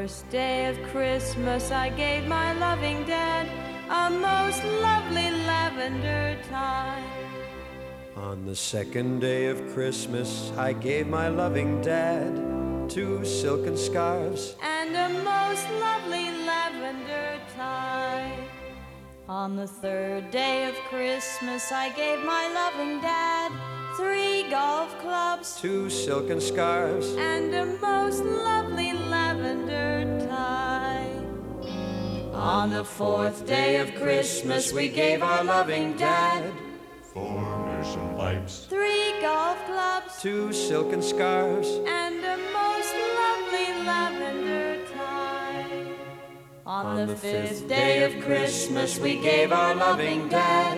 first day of Christmas, I gave my loving dad a most lovely lavender tie. On the second day of Christmas, I gave my loving dad 2 silken scarves and a most lovely lavender tie. On the third day of Christmas, I gave my loving dad 3 golf clubs, 2 silken scarves, and a most lovely lavender tie. On the fourth day of Christmas, we gave our loving dad 4 mission pipes, 3 golf clubs, 2 silken scarves, and a most lovely lavender tie. On the fifth day of Christmas, we gave our loving dad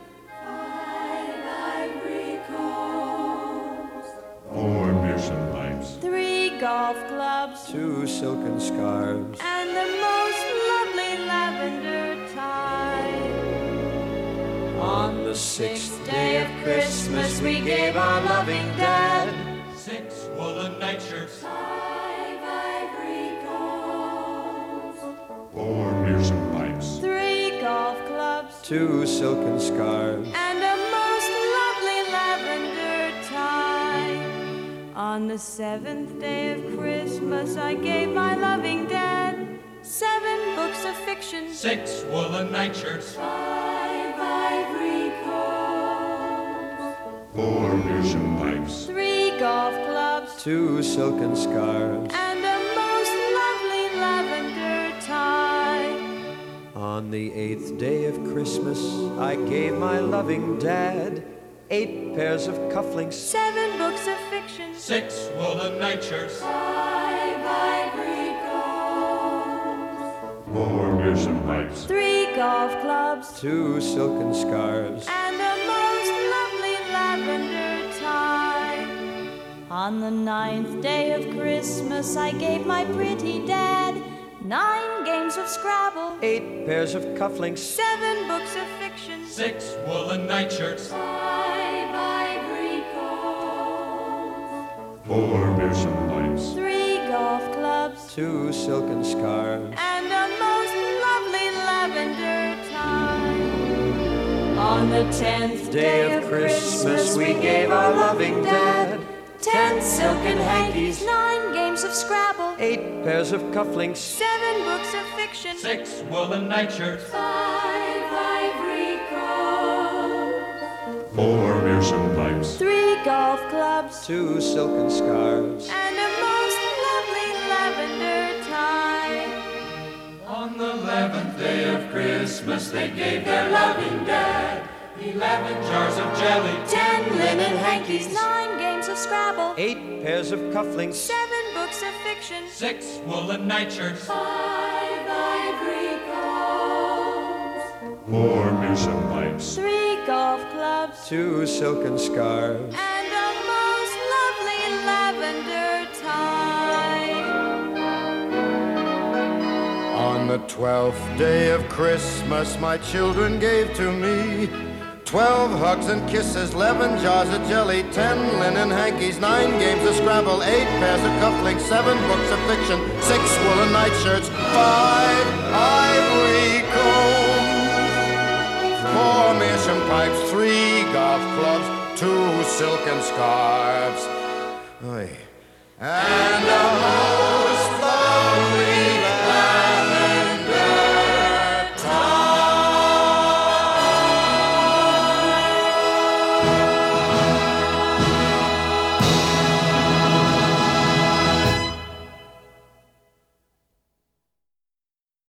5 ivory combs, 4 mission pipes, 3 golf clubs, 2 silken scarves, and the most lovely lavender tie. On the sixth day of Christmas, we gave our loving dad 6 woolen nightshirts, 5 ivory combs, 4 mission pipes, 3 golf clubs, 2 silken scarves, and a most lovely lavender tie. On the seventh day of Christmas, I gave my loving dad 7 books of fiction, 6 woolen nightshirts, 5 ivory combs, 4 mission pipes, 3 golf clubs, 2 silken scarves. and a most lovely lavender tie. On the 8th day of Christmas, I gave my loving dad 8 pairs of cufflinks, 7 books of fiction, 6 woolen nightshirts, 5 ivory combs, 4 mission pipes, 3 golf clubs, 2 silken scarves. and a most lovely lavender tie. On the 9th day of Christmas, I gave my pretty dad 9 games of Scrabble, 8 pairs of cufflinks, 7 books of fiction, 6 woolen nightshirts, 5 ivory combs, 4 mission pipes, 3 golf clubs, 2 silken scarves. and a most lovely lavender tie. On the 10th day of Christmas, we gave our loving dad 10 silken hankies, 9 games of Scrabble, 8 pairs of cufflinks, 7 books of fiction, 6 woolen nightshirts, 5 ivory combs, 4 mission pipes, 3 golf clubs, 2 silken scarves. and a most lovely lavender tie. On the 11th day of Christmas, they gave their loving dad 11 jars of jelly, 10 linen hankies, 9 games of Scrabble, 8 pairs of cufflinks, 7 books of fiction, 6 woolen nightshirts, 5 ivory combs, 4 mission pipes, 3 golf clubs, 2 silken scarves. and a most lovely lavender tie. On the 12th day of Christmas, my children gave to me 12 hugs and kisses, 11 jars of jelly, 10 linen hankies, 9 games of Scrabble, 8 pairs of cufflinks, 7 books of fiction, 6 woolen nightshirts, 5 ivory combs, 4 mission pipes, 3 golf clubs, 2 silken scarves, and